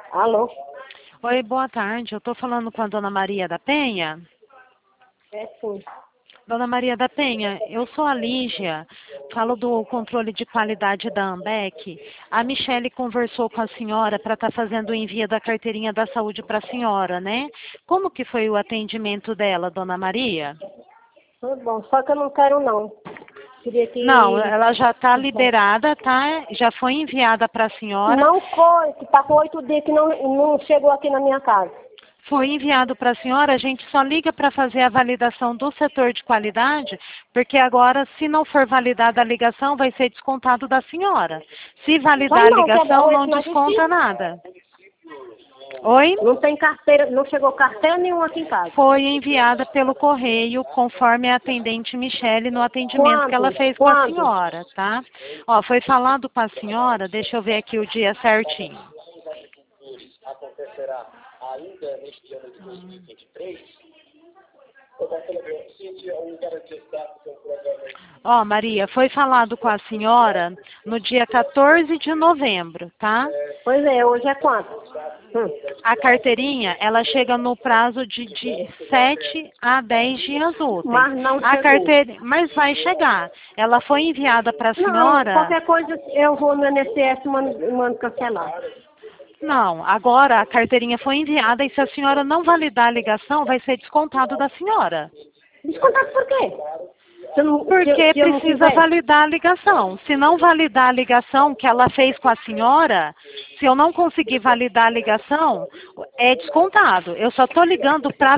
Alô? Oi, boa tarde. Eu estou falando com a Dona Maria da Penha. É sim. Dona Maria da Penha, eu sou a Lígia, falo do controle de qualidade da Ambec. A Michele conversou com a senhora para estar fazendo o envio da carteirinha da saúde para a senhora, né? Como que foi o atendimento dela, Dona Maria? Tudo bom, só que eu não quero não. Queria Não, que... ela já está liberada, tá? Já foi enviada para a senhora. Não foi, que tá com 8 dias que não chegou aqui na minha casa. Foi enviado para a senhora, a gente só liga para fazer a validação do setor de qualidade, porque agora, se não for validada a ligação, vai ser descontado da senhora. Se validar Vai a não, que é ligação, não esse na desconta justiça. nada. Oi? Não tem carteira, não chegou carteira nenhuma aqui em casa. Foi enviada pelo correio, conforme a atendente Michele, no atendimento que ela Quando? fez com a Quando? senhora, tá? Ó, foi falado com a senhora, deixa eu ver aqui o dia certinho. Acontecerá ainda neste ano de 2023. Ó, Maria, foi falado com a senhora no dia 14 de novembro, tá? Pois é, hoje é quanto? A carteirinha, ela chega no prazo de 7 a 10 dias úteis. Mas não A chegou. mas vai chegar. Ela foi enviada para a Não, senhora. qualquer coisa eu vou no INSS e mando cancelar. Não, agora a carteirinha foi enviada e se a senhora não validar a ligação, vai ser descontado da senhora. Descontado por quê? Se eu não, Porque se eu não precisa quiser. validar a ligação. Se não validar a ligação que ela fez com a senhora, se eu não conseguir validar a ligação, é descontado. Eu só estou ligando para